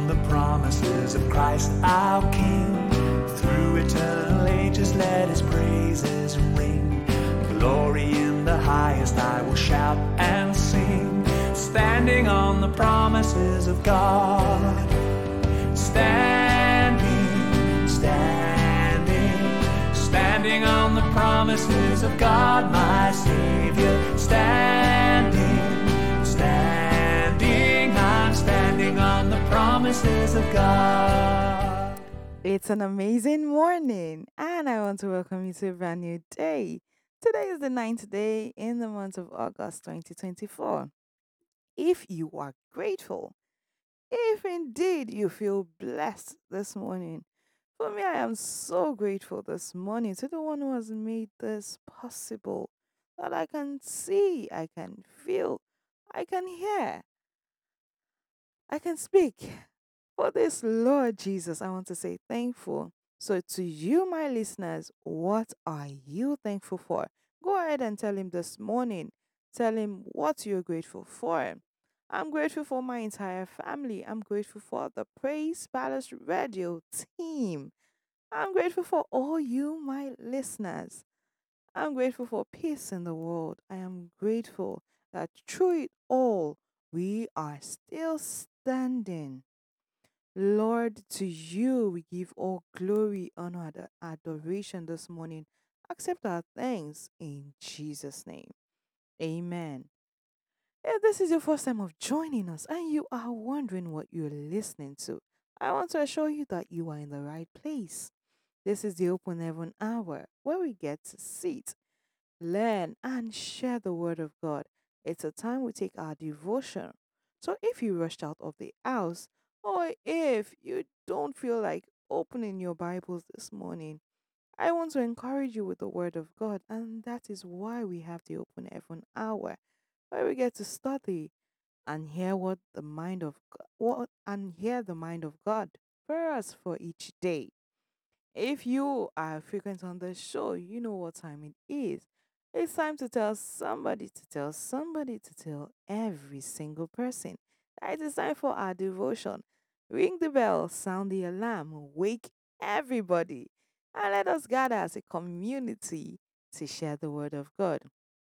on the promises of Christ our King. Through eternal ages let his praises ring. Glory in the highest I will shout and sing. Standing on the promises of God. Standing on the promises of God, my Savior. I'm standing on the promises of God. It's an amazing morning, and I want to welcome you to a brand new day. Today is the ninth day in the month of August 2024. If you are grateful, if indeed you feel blessed this morning, for me, I am so grateful this morning to the one who has made this possible. That I can see, I can feel, I can hear, I can speak. For this, Lord Jesus, I want to say thankful. So, to you, my listeners, what are you thankful for? Go ahead and tell him this morning. Tell him what you're grateful for. I'm grateful for my entire family. I'm grateful for the Praise Palace Radio team. I'm grateful for all you, my listeners. I'm grateful for peace in the world. I am grateful that through it all, we are still standing. Lord, to you we give all glory, honor, and adoration this morning. Accept our thanks in Jesus' name. Amen. If this is your first time of joining us and you are wondering what you're listening to, I want to assure you that you are in the right place. This is the Open Heaven Hour where we get to sit, learn, and share the Word of God. It's a time we take our devotion. So if you rushed out of the house, or if you don't feel like opening your Bibles this morning, I want to encourage you with the Word of God, and that is why we have the Open Heaven Hour, where we get to study and hear what the mind of hear the mind of God for us for each day. If you are frequent on the show, you know what time it is. It's time to tell somebody to tell somebody to tell every single person that it is time for our devotion. Ring the bell, sound the alarm, wake everybody, and let us gather as a community to share the word of God.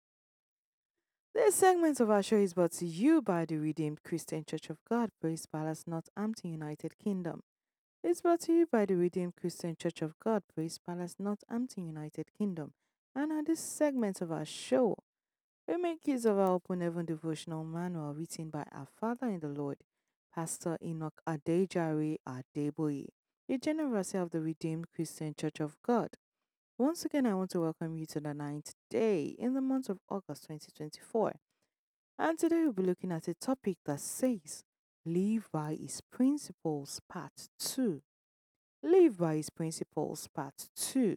This segment of our show is brought to you by the Redeemed Christian Church of God, Praise Palace, Northampton, United Kingdom. It's brought to you by the Redeemed Christian Church of God, Praise Palace, Northampton, United Kingdom. And on this segment of our show, we make use of our Open Heaven devotional manual written by our Father in the Lord, Pastor Enoch Adejare Adeboye, the General Overseer of the Redeemed Christian Church of God. Once again, I want to welcome you to the ninth day in the month of August 2024. And today we'll be looking at a topic that says, Live by His Principles, Part 2. Live by His Principles, Part 2.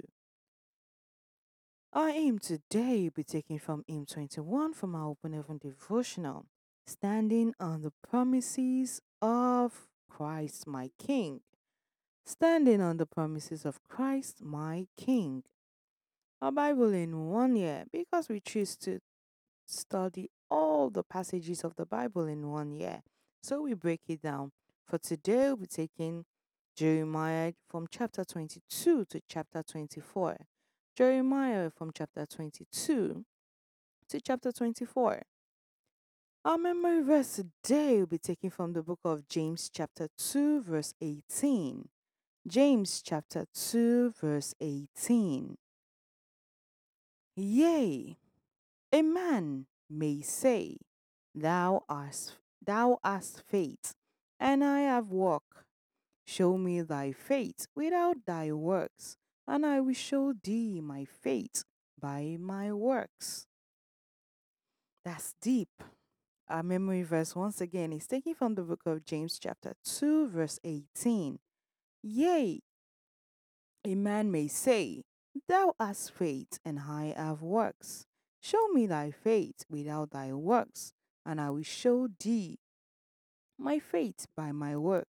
Our aim today will be taken from hymn 21 from our Open Heaven devotional, Standing on the Promises of Christ my King. Standing on the Promises of Christ my King. Our Bible in 1 year, because we choose to study all the passages of the Bible in 1 year. So we break it down. For today, we'll be taking Jeremiah from chapter 22 to chapter 24. Jeremiah from chapter 22 to chapter 24. Our memory verse today will be taken from the book of James chapter 2 verse 18. James chapter 2 verse 18. Yea, a man may say, thou hast faith, and I have work. Show me thy faith without thy works, and I will show thee my faith by my works. That's deep. Our memory verse once again is taken from the book of James chapter 2 verse 18. Yea, a man may say, thou hast faith, and I have works. Show me thy faith without thy works, and I will show thee my faith by my work.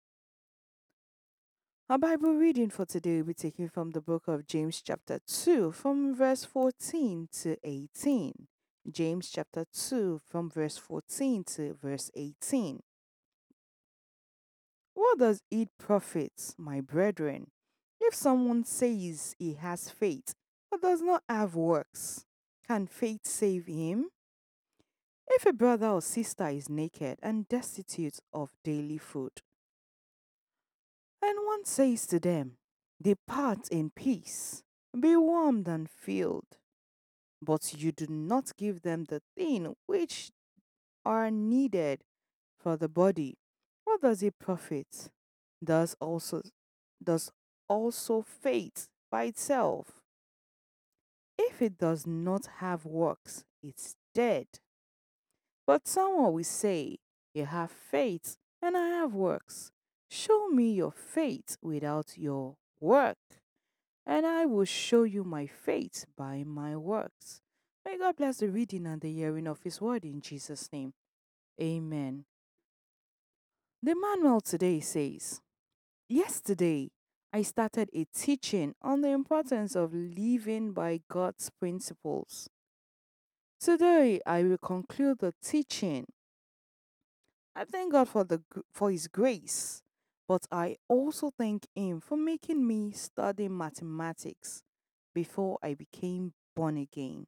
Our Bible reading for today will be taken from the book of James chapter 2 from verse 14 to 18. James chapter 2 from verse 14 to verse 18. What does it profit, my brethren, if someone says he has faith but does not have works? Can faith save him? If a brother or sister is naked and destitute of daily food, and one says to them, depart in peace, be warmed and filled, but you do not give them the thing which are needed for the body, what does it profit? Does also does also faith by itself, if it does not have works, it's dead. But someone will say, you have faith and I have works. Show me your faith without your work, and I will show you my faith by my works. May God bless the reading and the hearing of His word in Jesus' name. Amen. The manual today says, yesterday I started a teaching on the importance of living by God's principles. Today I will conclude the teaching. I thank God for for His grace, but I also thank Him for making me study mathematics before I became born again.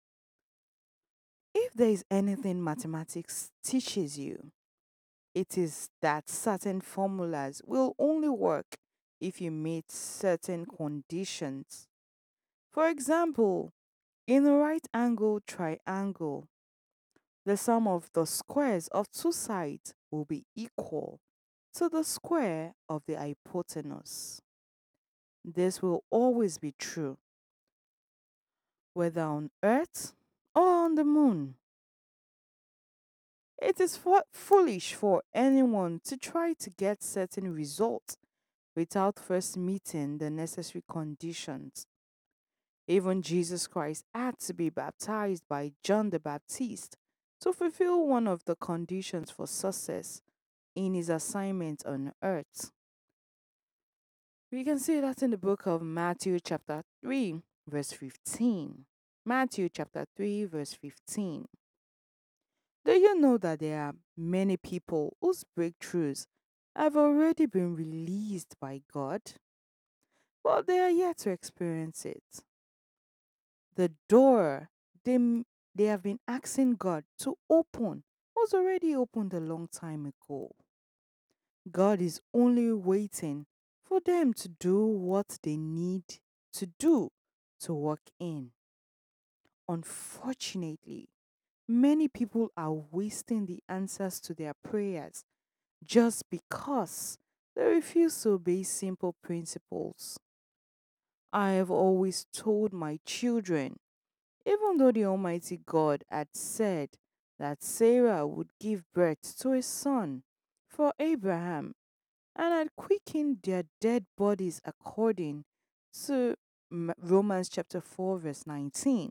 If there is anything mathematics teaches you, it is that certain formulas will only work if you meet certain conditions. For example, in a right angle triangle, the sum of the squares of two sides will be equal to the square of the hypotenuse. This will always be true, whether on Earth or on the moon. It is foolish for anyone to try to get certain results without first meeting the necessary conditions. Even Jesus Christ had to be baptized by John the Baptist to fulfill one of the conditions for success in his assignment on earth. We can see that in the book of Matthew, chapter 3, verse 15. Matthew, chapter 3, verse 15. Do you know that there are many people whose breakthroughs have already been released by God, but they are yet to experience it? The door they have been asking God to open was already opened a long time ago. God is only waiting for them to do what they need to do to walk in. Unfortunately, many people are wasting the answers to their prayers just because they refuse to obey simple principles. I have always told my children, even though the Almighty God had said that Sarah would give birth to a son for Abraham and had quickened their dead bodies according to Romans chapter 4, verse 19.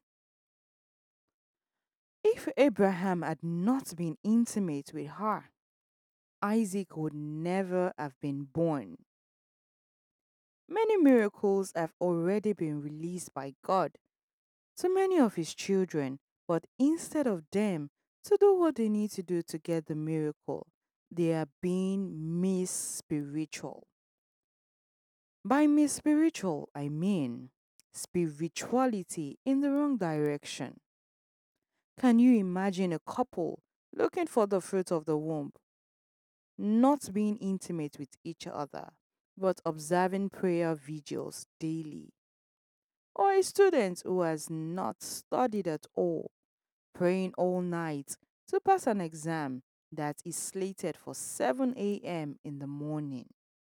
If Abraham had not been intimate with her, Isaac would never have been born. Many miracles have already been released by God to many of his children, but instead of them to do what they need to do to get the miracle, they are being mis-spiritual. By mis-spiritual, I mean spirituality in the wrong direction. Can you imagine a couple looking for the fruit of the womb, not being intimate with each other, but observing prayer vigils daily? Or a student who has not studied at all, praying all night to pass an exam that is slated for 7 a.m. in the morning?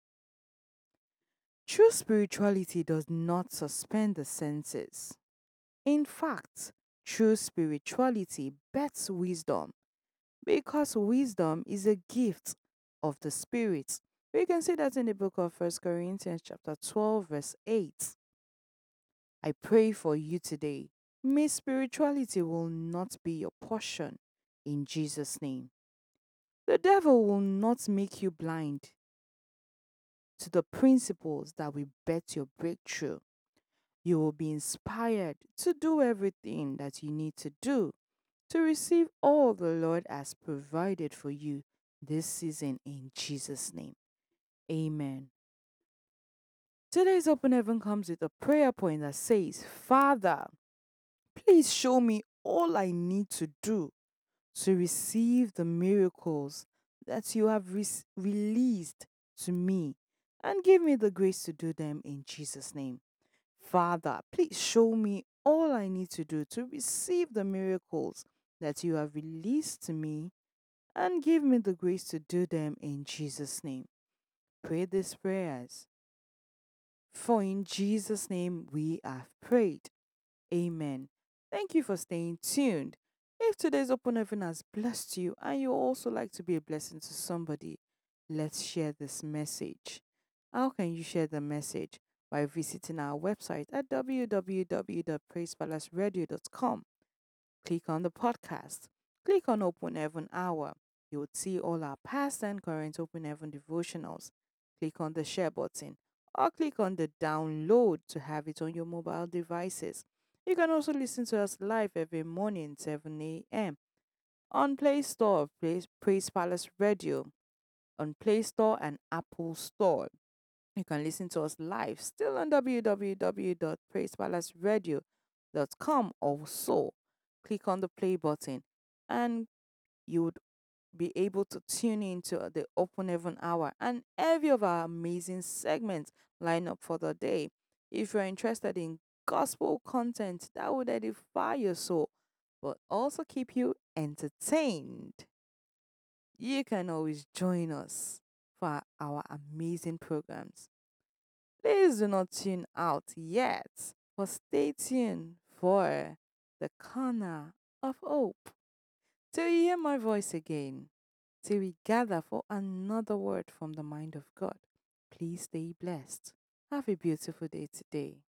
True spirituality does not suspend the senses. In fact, true spirituality bets wisdom because wisdom is a gift of the Spirit. We can see that in the book of 1 Corinthians chapter 12 verse 8. I pray for you today. May spirituality will not be your portion in Jesus' name. The devil will not make you blind to the principles that will bet your breakthrough. You will be inspired to do everything that you need to do to receive all the Lord has provided for you this season in Jesus' name. Amen. Today's open heaven comes with a prayer point that says, Father, please show me all I need to do to receive the miracles that you have released to me and give me the grace to do them in Jesus' name. Father, please show me all I need to do to receive the miracles that you have released to me and give me the grace to do them in Jesus' name. Pray these prayers. For in Jesus' name we have prayed. Amen. Thank you for staying tuned. If today's open heaven has blessed you and you also like to be a blessing to somebody, let's share this message. How can you share the message? By visiting our website at www.praisepalaceradio.com. Click on the podcast. Click on Open Heaven Hour. You would see all our past and current Open Heaven devotionals. Click on the share button or click on the download to have it on your mobile devices. You can also listen to us live every morning, 7 a.m. on Play Store, Praise Palace Radio, on Play Store and Apple Store. You can listen to us live still on www.praisepalaceradio.com. Also, click on the play button and you would be able to tune into the Open Heaven Hour and every of our amazing segments line up for the day. If you're interested in gospel content that would edify your soul, but also keep you entertained, you can always join us for our amazing programs. Please do not tune out yet, but stay tuned for the corner of hope. Till you hear my voice again, till we gather for another word from the mind of God. Please stay blessed. Have a beautiful day today.